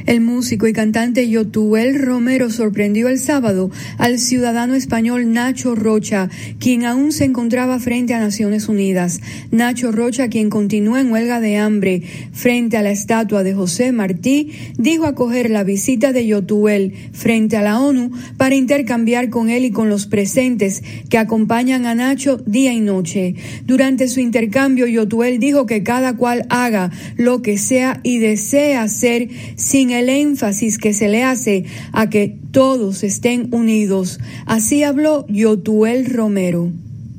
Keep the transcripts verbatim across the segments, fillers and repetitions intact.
El músico y cantante Yotuel Romero sorprendió el sábado al ciudadano español Nacho Rocha, quien aún se encontraba frente a Naciones Unidas. Nacho Rocha, quien continúa en huelga de hambre frente a la estatua de José Martí, dijo acoger la visita de Yotuel frente a la ONU para intercambiar con él y con los presentes que acompañan a Nacho día y noche. Durante su intercambio, Yotuel dijo que cada cual haga lo que sea y desea hacer sin el énfasis que se le hace a que todos estén unidos. Así habló Yotuel Romero.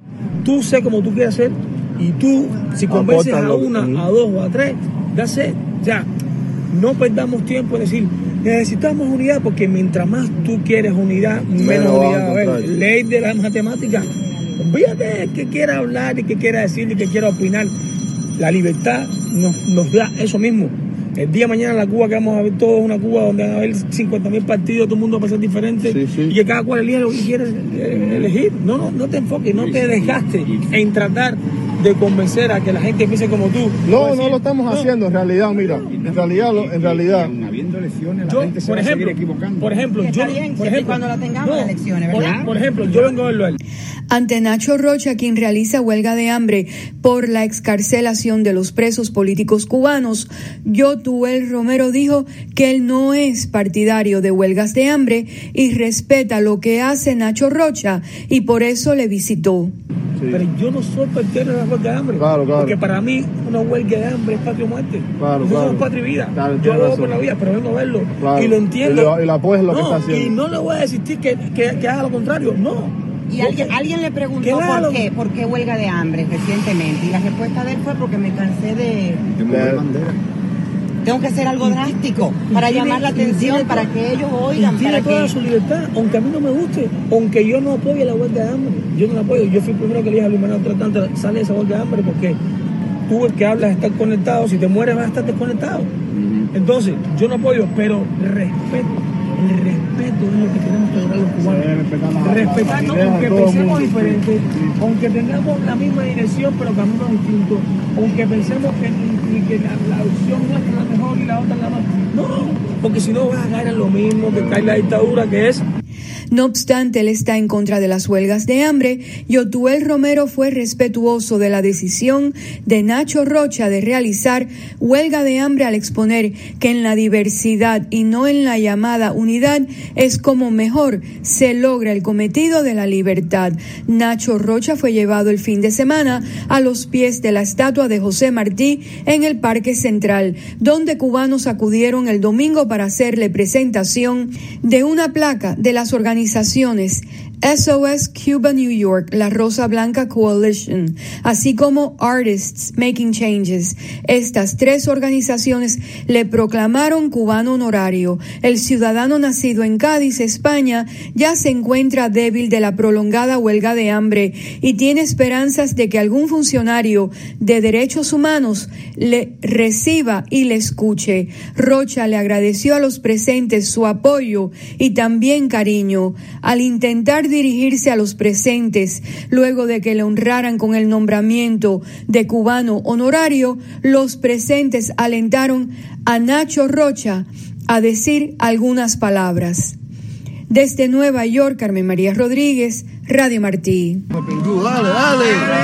Tú sé como tú quieres ser y tú, si convences a una, a dos o a tres, that's it. O sea, no perdamos tiempo en decir, necesitamos unidad, porque mientras más tú quieres unidad, menos Menos unidad va a haber. Ley de la matemática. Olvídate que quiera hablar y que quiera decir y que quiera opinar. La libertad nos, nos da eso mismo. El día de mañana la Cuba que vamos a ver todos es una Cuba donde van a haber cincuenta mil partidos, todo el mundo va a ser diferente, sí, sí. Y que cada cual elija lo que quiere elegir. No, no, no te enfoques, no te desgastes en tratar de convencer a que la gente piense como tú. No, decir, no lo estamos no. haciendo en realidad, mira, en realidad, en realidad. Habiendo elecciones, la yo, gente se por va ejemplo, a seguir equivocando. Por ejemplo, yo, bien, por ejemplo, cuando la tengamos no, las elecciones, ¿verdad? Por, por ejemplo, yo vengo a verlo a él. Ante Nacho Rocha, quien realiza huelga de hambre por la excarcelación de los presos políticos cubanos, Yotuel Romero dijo que él no es partidario de huelgas de hambre y respeta lo que hace Nacho Rocha y por eso le visitó. Sí. Pero yo no soy partidario de la huelga de hambre. Claro, claro. Porque para mí una huelga de hambre es patria o muerte. Claro, Nosotros claro. somos patria y vida. Claro, yo lo hago eso. por la vida, pero vengo a verlo. Claro. Y lo entiendo. Y, lo, y la apoyo es lo no, que está haciendo. Y no le voy a desistir que, que, que haga lo contrario. No. Y alguien, alguien le preguntó por qué, por qué huelga de hambre recientemente. Y la respuesta de él fue porque me cansé de... de mover bandera. Tengo que hacer algo drástico para tiene, llamar la atención, para que ellos oigan. Y tiene para toda que... su libertad, aunque a mí no me guste, aunque yo no apoye la huelga de hambre. Yo no la apoyo. Yo fui el primero que le dije a Luis Manuel Tratante, sale de esa huelga de hambre, porque tú el que hablas estar conectado, si te mueres vas a estar desconectado. Uh-huh. Entonces, yo no apoyo, pero respeto. El respeto es lo que tenemos que lograr los cubanos. Respetarnos aunque pensemos diferente, aunque tengamos la misma dirección pero caminos distintos, aunque pensemos que, que la, la opción nuestra es la mejor y la otra es la más. No, porque si no vas a caer en lo mismo que cae la dictadura, que es. No obstante, él está en contra de las huelgas de hambre. Yotuel Romero fue respetuoso de la decisión de Nacho Rocha de realizar huelga de hambre al exponer que en la diversidad y no en la llamada unidad es como mejor se logra el cometido de la libertad. Nacho Rocha fue llevado el fin de semana a los pies de la estatua de José Martí en el Parque Central, donde cubanos acudieron el domingo para hacerle presentación de una placa de las organizaciones organizaciones S O S Cuba New York, la Rosa Blanca Coalition, así como Artists Making Changes. Estas tres organizaciones le proclamaron cubano honorario. El ciudadano nacido en Cádiz, España, ya se encuentra débil de la prolongada huelga de hambre y tiene esperanzas de que algún funcionario de derechos humanos le reciba y le escuche. Rocha le agradeció a los presentes su apoyo y también cariño al intentar dirigirse a los presentes luego de que le honraran con el nombramiento de cubano honorario. Los presentes alentaron a Nacho Rocha a decir algunas palabras. Desde Nueva York, Carmen María Rodríguez, Radio Martí. Dale, dale,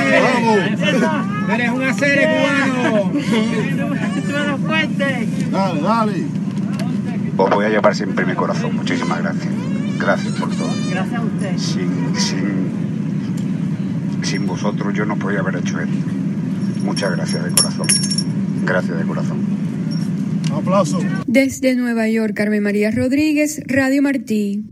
vamos. Eres un acere cubano. Dale, dale. Os voy a llevar siempre en mi corazón. Muchísimas gracias. Gracias por todo. Gracias a usted. Sin, sin, sin vosotros yo no podía haber hecho esto. Muchas gracias de corazón. Gracias de corazón. Un aplauso. Desde Nueva York, Carmen María Rodríguez, Radio Martí.